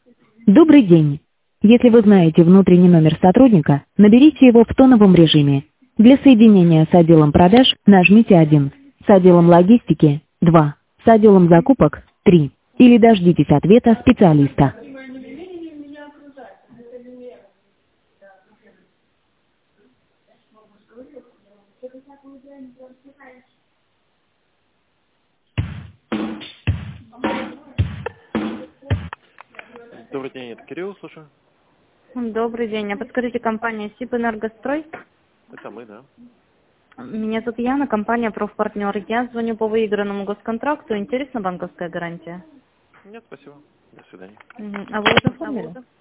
Добрый день. Если вы знаете внутренний номер сотрудника, наберите его в тоновом режиме. Для соединения с отделом продаж нажмите 1, с отделом логистики 2, с отделом закупок 3. Или дождитесь ответа специалиста. Добрый день, это Кирилл, слушаю. Добрый день. А подскажите, компания «Сибэнергострой»? Это мы, да. Меня зовут Яна, компания «Профпартнер». Я звоню по выигранному госконтракту. Интересна банковская гарантия? Нет, спасибо. До свидания. А вы уже оформили?